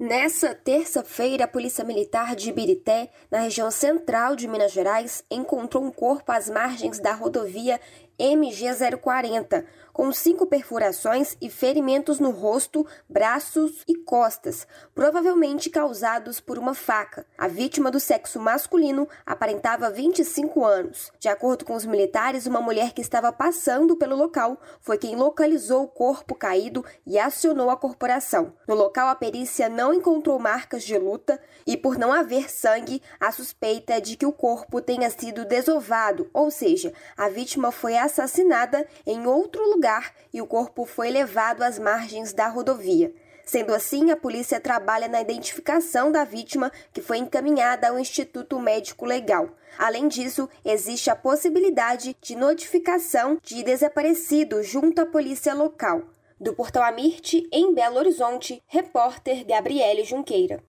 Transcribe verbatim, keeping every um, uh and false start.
Nessa terça-feira, a Polícia Militar de Ibirité, na região central de Minas Gerais, encontrou um corpo às margens da rodovia M G zero quarenta, com cinco perfurações e ferimentos no rosto, braços e costas, provavelmente causados por uma faca. A vítima, do sexo masculino, aparentava vinte e cinco anos. De acordo com os militares, uma mulher que estava passando pelo local foi quem localizou o corpo caído e acionou a corporação. No local, a perícia não encontrou marcas de luta e, por não haver sangue, a suspeita é de que o corpo tenha sido desovado, ou seja, a vítima foi assassinada em outro lugar e o corpo foi levado às margens da rodovia. Sendo assim, a polícia trabalha na identificação da vítima, que foi encaminhada ao Instituto Médico Legal. Além disso, existe a possibilidade de notificação de desaparecido junto à polícia local. Do Portal Amirte, em Belo Horizonte, repórter Gabriele Junqueira.